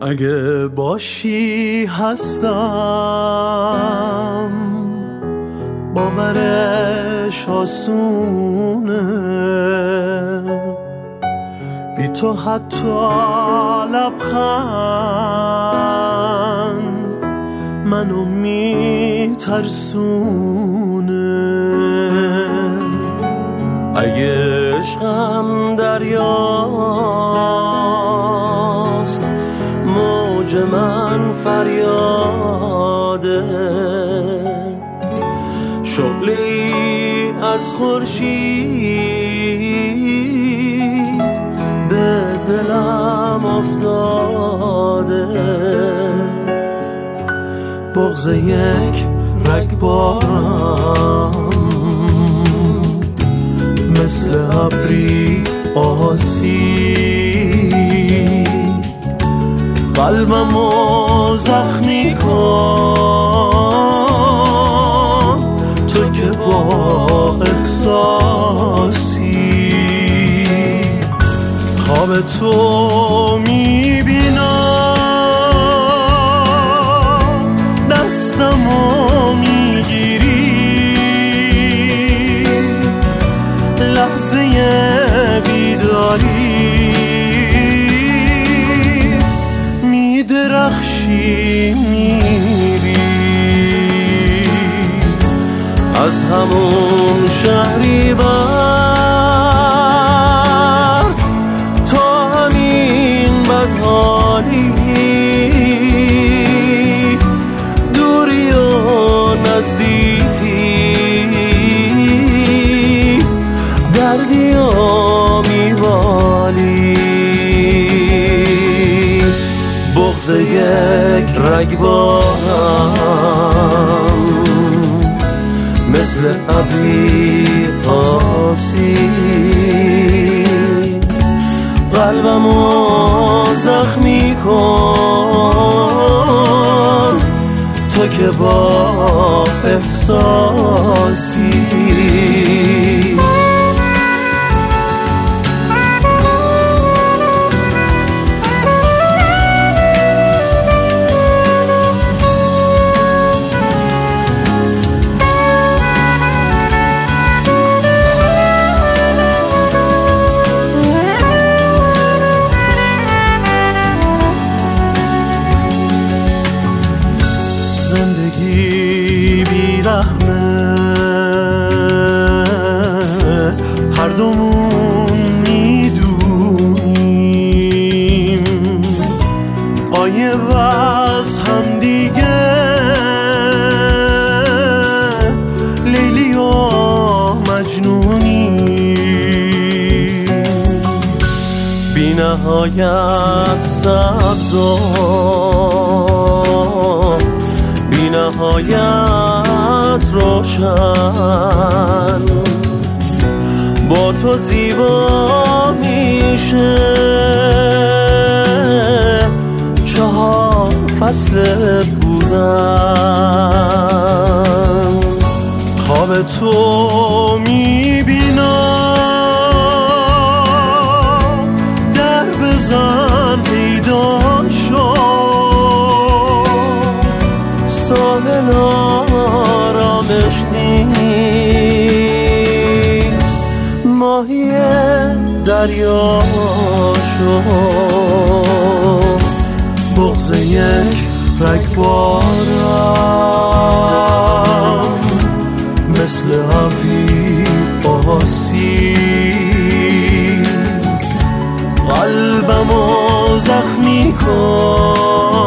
اگه باشی هستم، باورش آسونه، بی تو حتی لبخند منو میترسونه. اگه عشقم دریاست، موج من فریاده، شعله‌ای از خورشید به دلم افتاده. بغض یک رگبارم مثل ابری آسید، قلبمو زخمی کن تو که با احساسی. خواب تو میبینم، دستمو میگیری، لحظه بیداری میدرخشی، میری از همون شهریور تا همین بدحالی، دوری و نزدیکی، دردی و میوالی. بغض یک رگبارم مثل ابری آسید، قلبمو زخمی کن تو که با احساسی. زندگی بیرحمه، هر دومون میدونیم، غایب از هم دیگه، لیلی و مجنونیم، بی نهایت سبز و بی نهایت روشن، با تو زیبا میشه 4 فصل بودن. خواب تو میبینم، در بزن پیدا شو، ساحل آرامش نیست، ماهی دریا شو. بغض یک رگبارم مثل ابری آسید، قلبمو زخمی کن